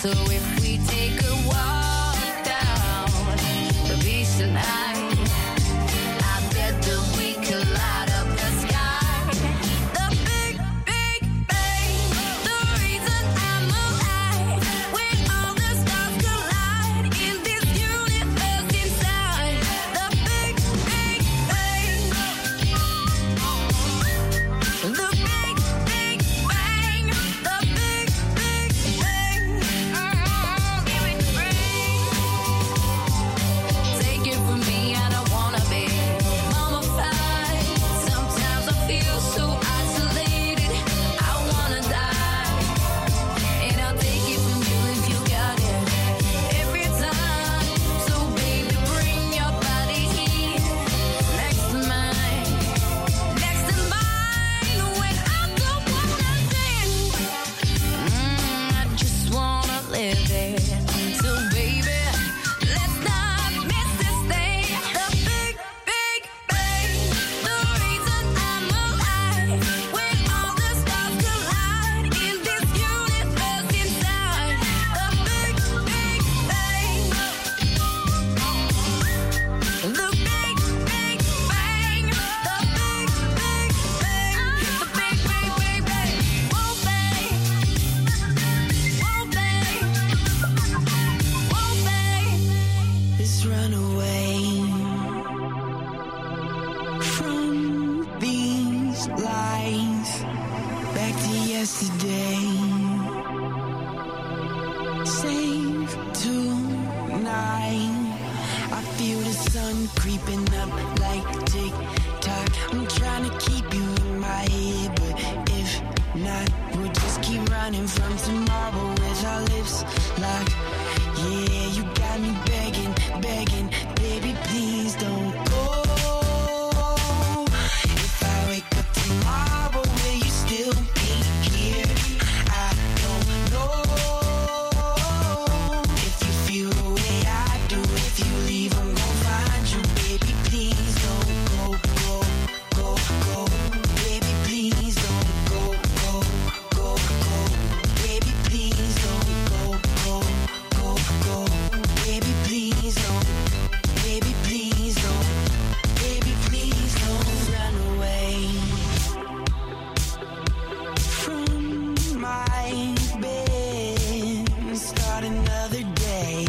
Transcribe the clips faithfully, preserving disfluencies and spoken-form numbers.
So if we take a walk down the beach tonight, I bet that we could light up the sky. The big, big bang, the reason I'm alive. When all the stars collide in this universe inside. The big, big bang. The big, big bang. The big, big bang. Mm-hmm. Give it free. Take it from me, I don't wanna be mummified. Sometimes I feel so isolated, I wanna die. And I'll take it from you if you got it every time. So baby, bring your body here next to mine, next to mine. When I don't wanna think, mm, I just wanna live it. So baby, let's not miss this thing. The big, big bang, the reason I'm alive. When all the stars collide in this universe inside. The big, big bang. The big, big bang. The big, big bang. The big, big, big bang. Whoa, bang. Whoa, bang. Whoa, bang. Let's run away from these lies back to yesterday. Save tonight. I feel the sun creeping up like tick tock. I'm trying to keep you in my head, but if not, we'll just keep running from tomorrow with our lips locked. Yeah, you got me begging, begging, baby, please don't go. If I wake up tomorrow, will you still be here? I don't know. If you feel the way I do, if you leave, I'm gonna find you, baby, please don't go, go, go, go. Baby, please don't go, go, go, go. Baby, please don't go, go, go, go. Baby, please don't. Baby, please don't. Baby, please don't run away from my bed. Start another day.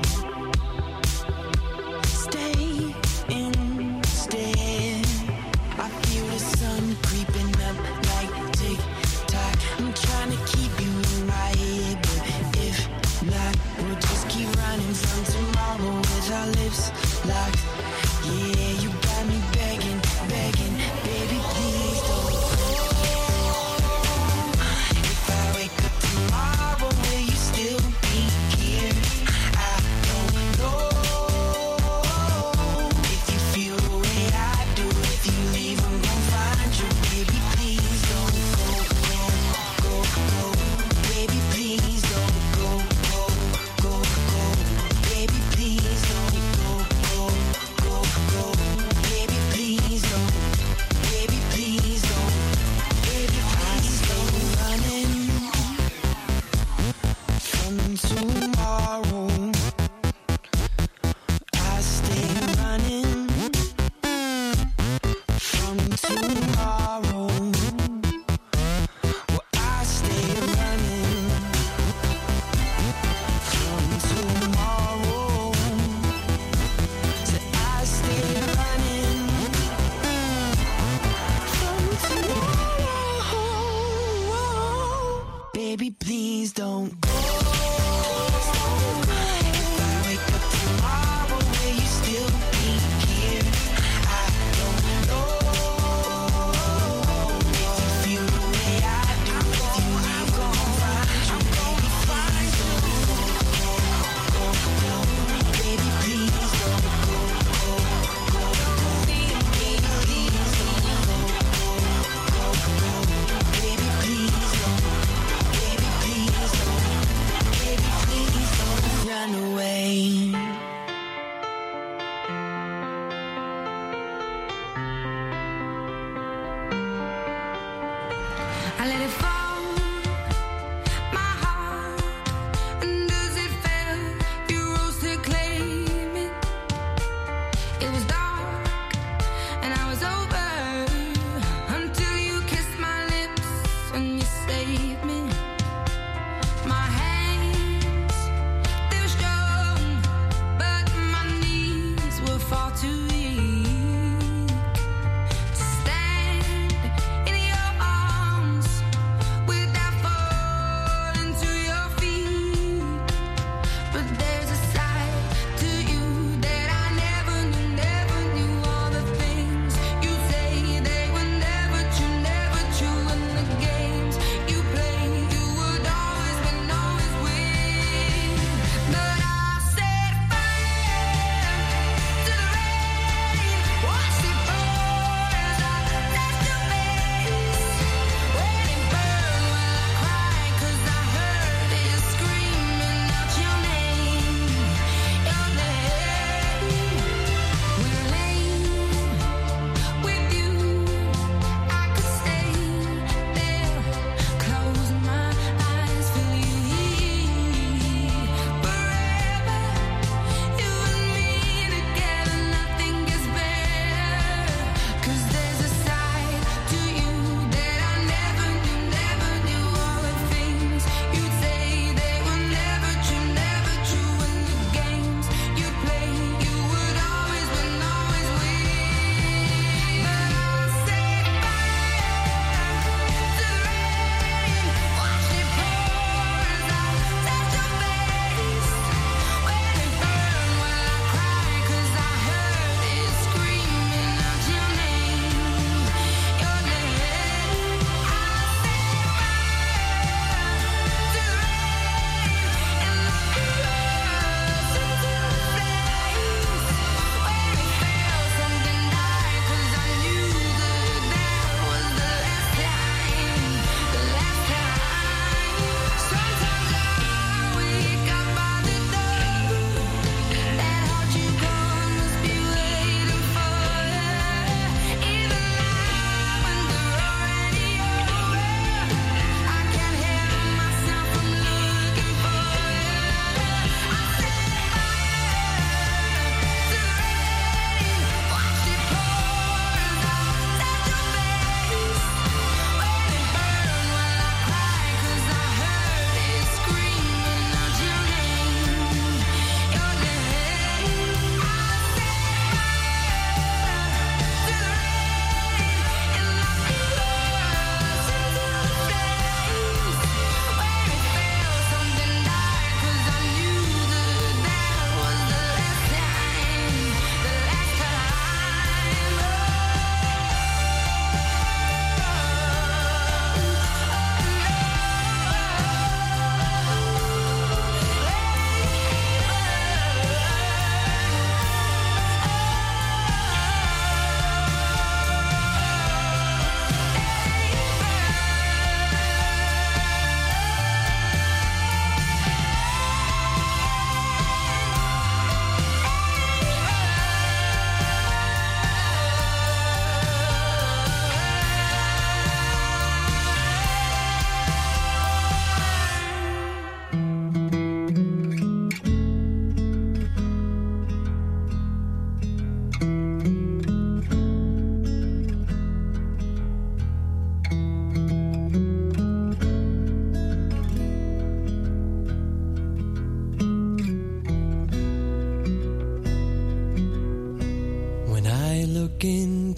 Stay instead. I feel the sun creeping up like tick tock. I'm trying to keep you in my head, but if not, we'll just keep running from tomorrow with our lips locked. Yeah, you got me begging, begging, baby, please don't go. If I wake up tomorrow, will you still be here? I don't know. If you feel the way I do, if you leave, I'm gonna find you, baby, please don't go, go, go, go. Baby, please don't go, go, go, go. Baby, please don't go, go,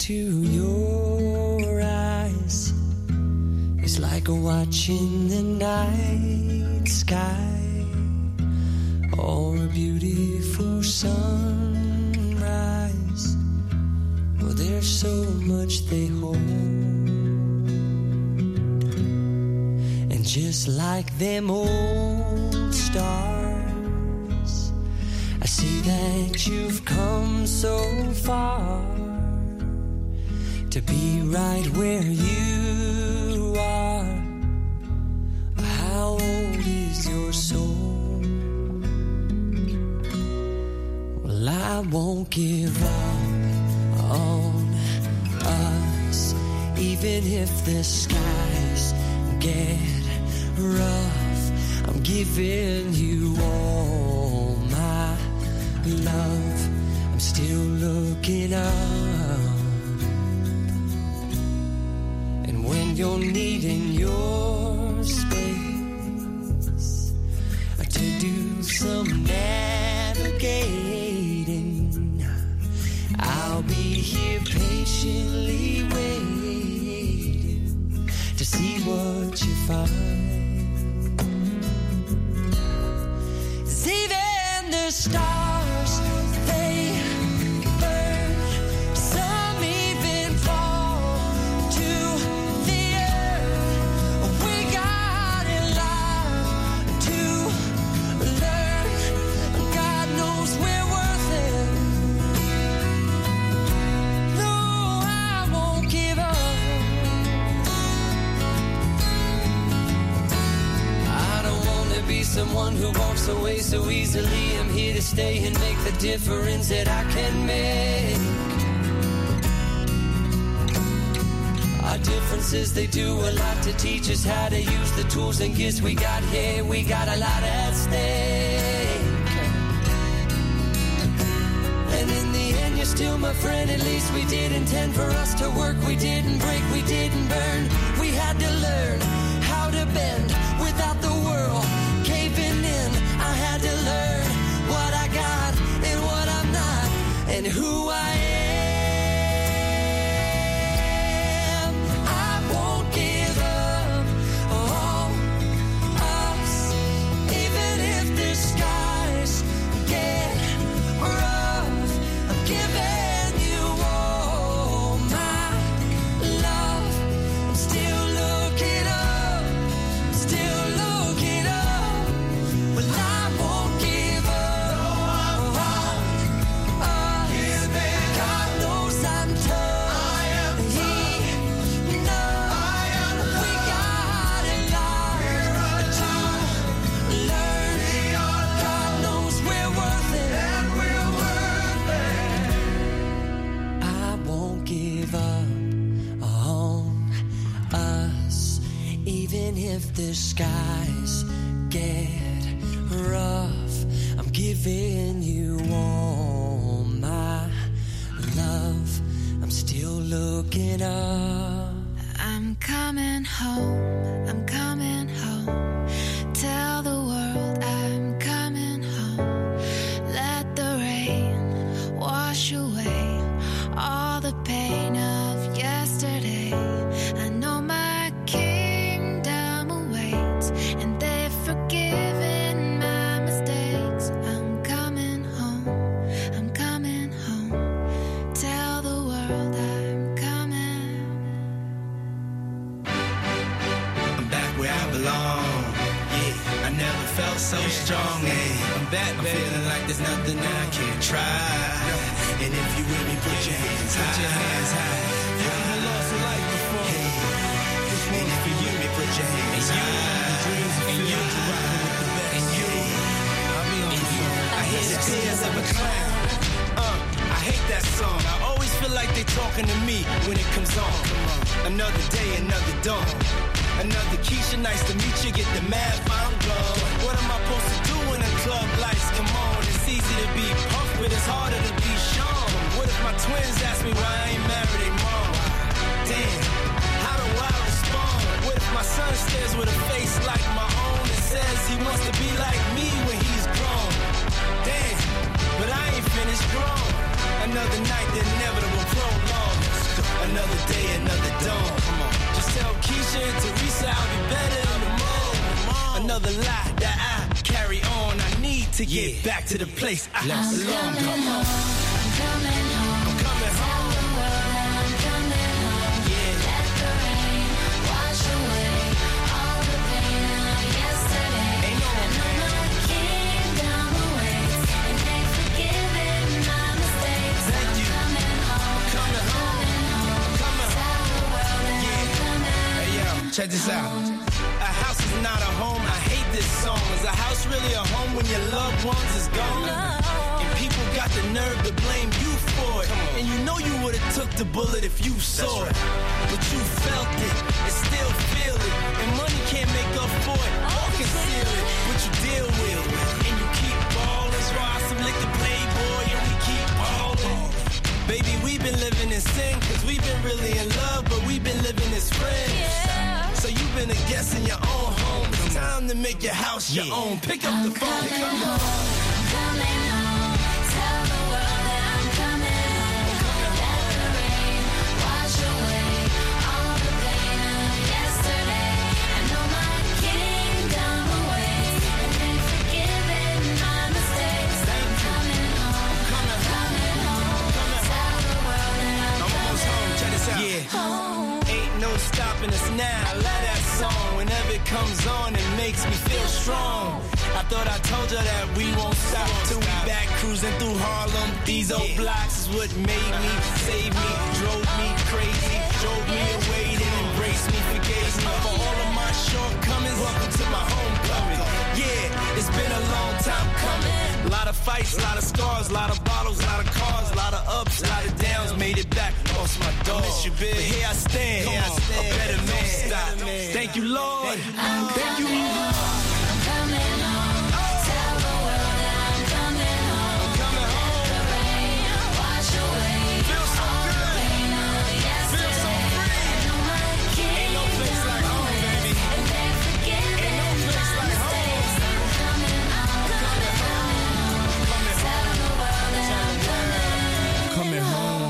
into your eyes is like watching the night sky or a beautiful sunrise. Well, there's so much they hold, and just like them old stars, I see that you've come so far to be right where you are. How old is your soul? Well, I won't give up on us, even if the skies get rough. I'm giving you all my love. I'm still looking up. And when you're needing your space to do some navigating, I'll be here patiently waiting to see what you find. 'Cause even the stars, they burn, some even fall to the earth. We got in life to learn. God knows we're worth it. No, I won't give up. I don't want to be someone who walks away so easily. I'm here to stay and make the difference that I can make. Our differences, they do a lot to teach us how to use the tools and gifts we got here. We got a lot at stake. And in the end, you're still my friend. At least we did intend for us to work. We didn't break, we didn't burn. We had to learn how to bend without the world caving in. I had to learn what I got and what I'm not, and who I am. I won't give up on us, even if the skies get rough. I'm giving you all my love. I'm still looking up, still looking up. Well, I won't give up on us. God knows I'm tough. He knows we got a lot to learn. God knows we're worth it. I won't give up on us, even if the skies get rough. I'm giving you all my love. I'm still looking up. I'm coming home, I'm coming home. Tell the world I'm coming home. Let the rain wash away all the pain of yesterday. I know my kingdom awaits, and they've forgiven my mistakes. I'm coming home, I'm coming home. Tell the world I'm coming. I'm back where I belong. Yeah, I never felt so strong. Yeah, I'm back, I'm feeling like there's nothing I can't try. And if you with me, put your hands high. Put your hands high. Have you lost a life before? Hey. And if you with me, put your hands high. And you, and you, I hear the tears of a clown. Uh, I hate that song. I always feel like they talking to me when it comes on. Another day, another dawn. Another Keisha, nice to meet you. Get the math, I'm gone. What am I supposed to do when the club lights come on? It's easy to be pumped, but it's harder to be Sean. What if my twins ask me why I ain't married they mom? Damn, how do I respond? What if my son stares with a face like my own and says he wants to be like me when he's grown? Damn, but I ain't finished grown. Another night, the inevitable prolong. the lie that I carry on. I need to get yeah. back to the place I I'm belong. coming home. I'm coming home. I'm coming home. Tell the world that I'm coming home. Yeah. Let the rain wash away all the pain of yesterday. Ain't no I know my kingdom awaits, and they've forgiven my mistakes. Thank I'm you. coming home. Coming home. Coming home. Coming home. Tell the world that Yeah. I'm coming Hey yo, check this out. A house is not a home. I hate this song. Is a house really a home when your loved ones is gone? And people got the nerve to blame you for it. And you know you would've took the bullet if you saw it. But you felt it and still feel it. And money can't make up for it or conceal it. But you deal with it and you keep ballin'. Swallow some liquor, playboy, and we keep ballin'. Baby, we've been living in sin, cause we've been really in love, but we've been living as friends. So you've been a guest in your own home. It's time to make your house your Yeah. own. Pick up the phone. Pick up the phone. Coming home, tell the world that I'm coming home. Let the rain wash away all the pain of yesterday. I know my kingdom awaits, and they've forgiven my mistakes. I'm coming home, Coming home. coming home. Tell the world that I'm I'm almost home. Check this out. coming home. Ain't no stopping us now. I love that song. Whenever it comes on, it makes me feel strong. I thought I told you that we won't stop till we back cruising through Harlem. These old blocks is what made me, saved me, drove me crazy, drove me away, then embraced me, forgave me for all of my shortcomings. Welcome to my homecoming. Yeah, it's been a long time coming. A lot of fights, a lot of scars, a lot of bottles, a lot of cars, a lot of ups, a lot of downs. Made it back, lost my dog. Miss you, big. But here I stand, here I stand. A better man. Stop. Thank you, Lord. Thank you, Lord. I'm coming home. Tell the world that I'm coming home. Coming home. Let the rain wash away Feel so all the good. pain of Feel so yesterday. free. I know my Ain't no place kingdom like home, awaits, baby. and they've forgiven Ain't no place my like home. mistakes. I'm coming home, coming home. Coming Tell the world that I'm coming Coming home.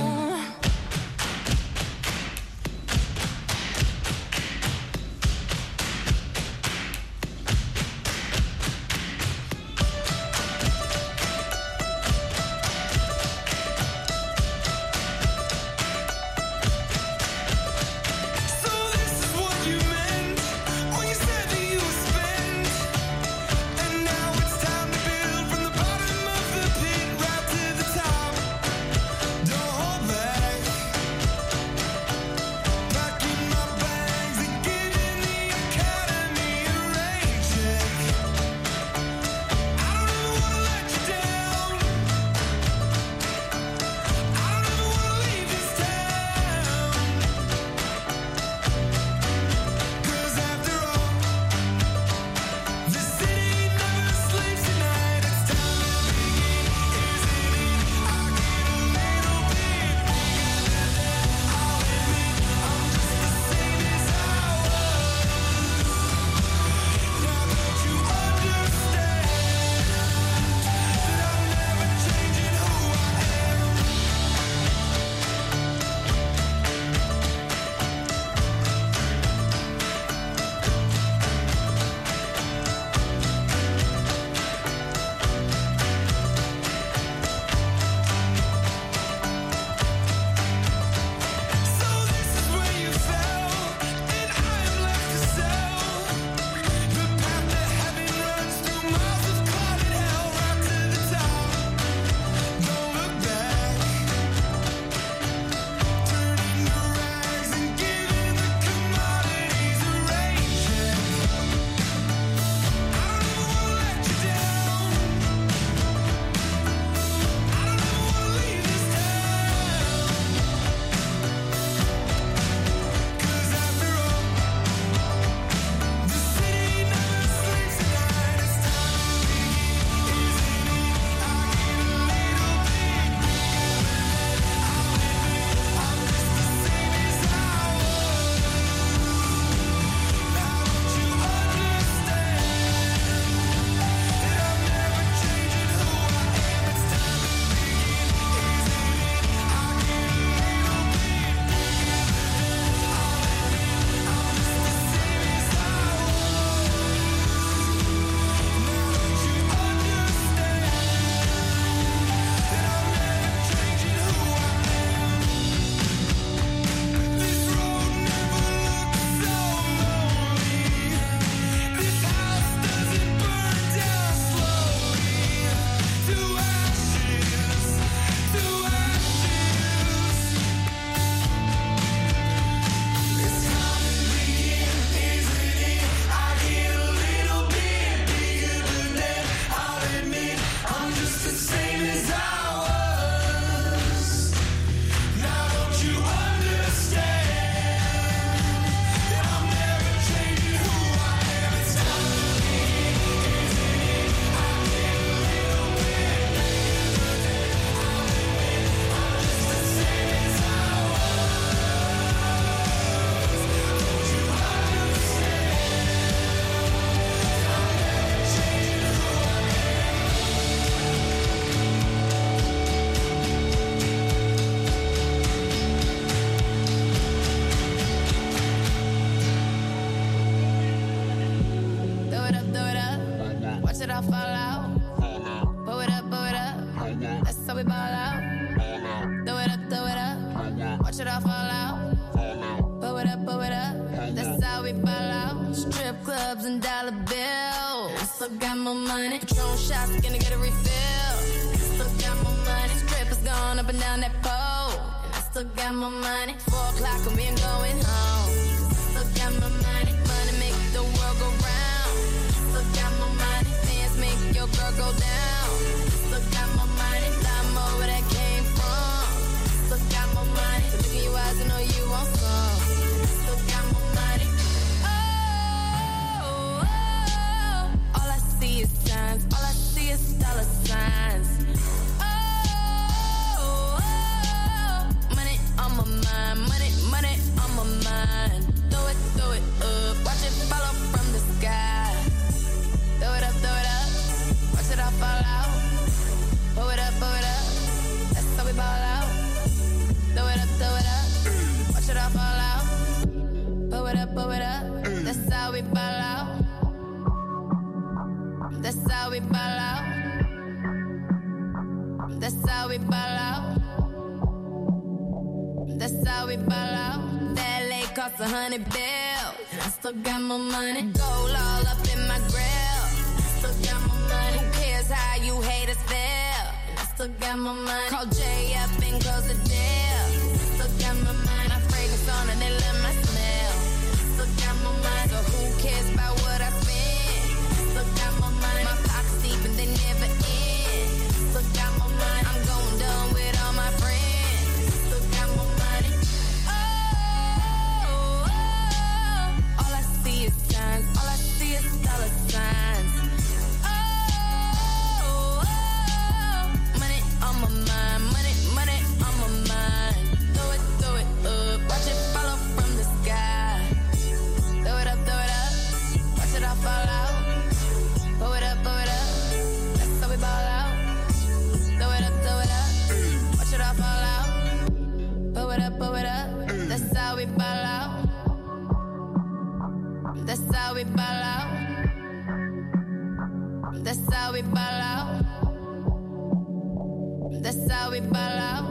all fall out. Pull it up, pull it up. That's how we ball out. Throw it up, throw it up. Watch it all fall out. Pull it up, pull it up. That's how we ball out. Strip clubs and dollar bills. Still got more money. Patron shots, gonna get a refill. Still got more money. Strippers going up and down that pole. And I still got more money. Four o'clock and we ain't going home. Still got more money. Money make the world go round. Still got more money. Dance make your girl go down. Still got more money. Lot more where that came from. Still got more money. Look in your eyes and know you want some. Still got more money. Oh, oh, all I see is signs. All I see is dollar signs. Oh, oh, money on my mind. Money, money on my mind. Throw it, throw it up. Watch it fall up from the sky. Throw it up, throw it up. Watch it all fall out. Pull it up, pull it up. That's how we ball out. Throw it up, throw it up. Watch it all fall out. Pull it up, pull it up. That's how we ball out. That's how we ball out. That's how we ball out. That's how we ball out. That lake cost a hundred bills. I still got more money. Gold all up in my grill. Still got more money. Who cares how you haters feel? I still got more money. Call Jay up and close the deal. Still got more money. My fragrance on and they love my smell. Still got more money. So who cares about what I spend? Still got more money. My pockets deep and they never end. Still got more money. I'm going dumb with all my friends. Still got more money. Oh, oh, all I see is signs. All I see is dollar signs. Oh, oh, money on my mind. Money, money on my mind. Throw it, throw it up. Watch it fall from the sky. Throw it up, throw it up. Watch it all fall out. Pull it up, pull it up. That's how we ball out. Throw it up, throw it up. Watch it all fall out. Pull it up, pull it up. That's how we ball out. That's how we ball out. That's how we ball out. That's how we ball out.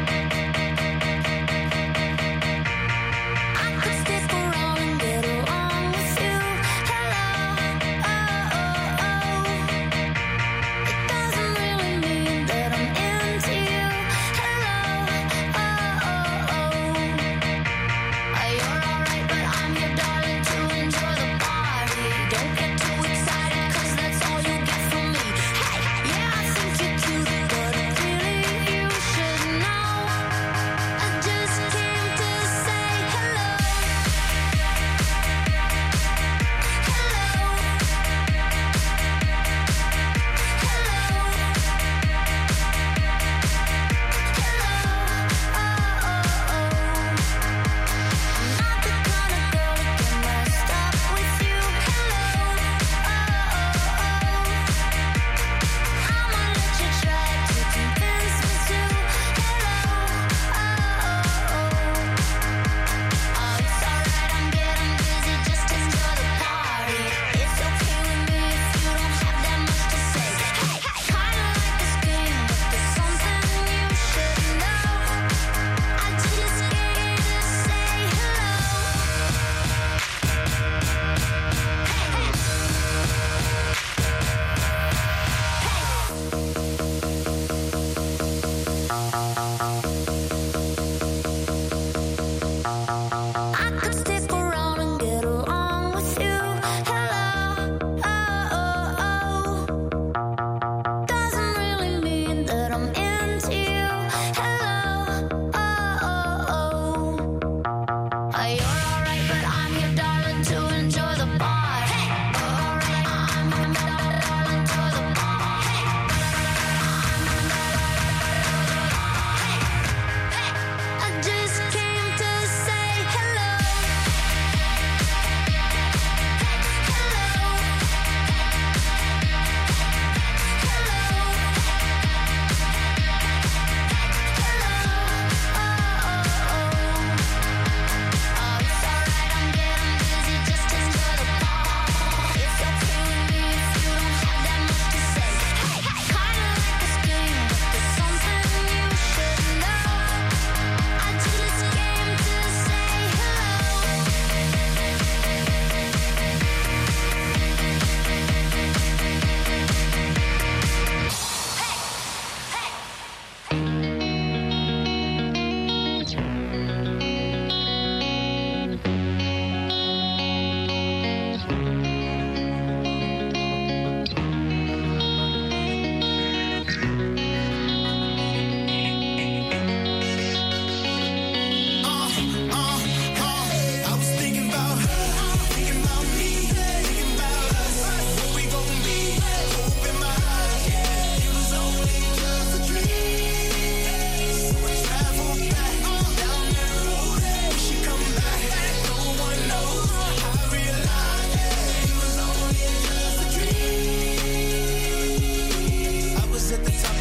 I could stick around and get along with you. Hello, oh, oh, oh. It doesn't really mean that I'm into you. Hello, oh, oh, oh. You're alright, but I'm your darling to enjoy the party. Don't get too excited, cause that's all you get from me. Hey, yeah, I think you're cute, but really you should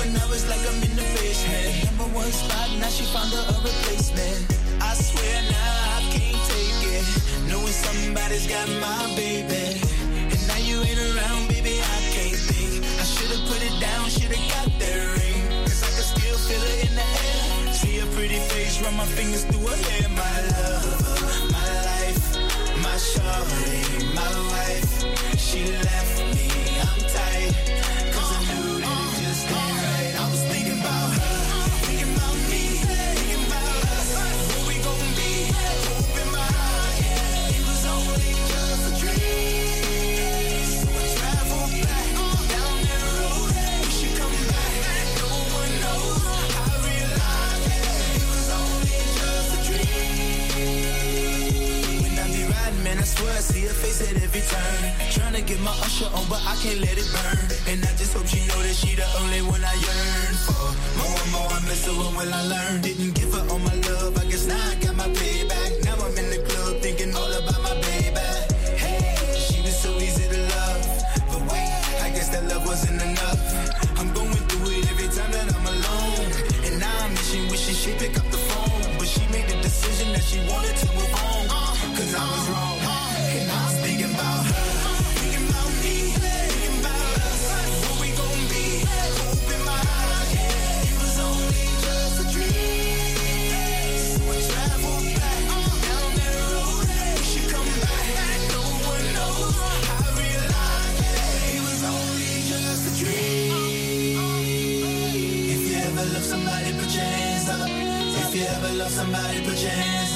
and now it's like I'm in the basement. Number one spot, now she found her a replacement. I swear now I can't take it, knowing somebody's got my baby. And now you ain't around, baby, I can't think. I should've put it down, should've got that ring, cause I can still feel it in the air. See a pretty face, run my fingers through her hair. My love, my life, my shawty, my wife. She left me, I'm tight, cause I knew that it just ain't right. I was thinking about her, thinking about me, thinking about us, where we gon' be, hope in my heart. It was only just a dream, so I traveled back down that road. We should come back, no one knows. I realized it was only just a dream. When I be riding, man, I swear I see her face at every turn. Tryna get my usher on, but I can't let it burn. And I just hope she know that she the only one I yearn for. More and more I miss her, when will I learn? Didn't give her all my love, I guess now I got my payback. Now I'm in the club thinking all about my baby. Hey, she was so easy to love, but wait, I guess that love wasn't enough. I'm going through it every time that I'm alone, and now I'm wishing, wishing she'd pick up the phone. But she made the decision that she wanted to move on, cause I was wrong. And I was thinking about her, thinking about me, thinking about us, where we gon' be, hope in my heart. It was only just a dream, so I traveled back down that road. We should come back, no one knows. I realized it was only just a dream. If you ever love somebody, put your hands up. If you ever love somebody, put your hands up.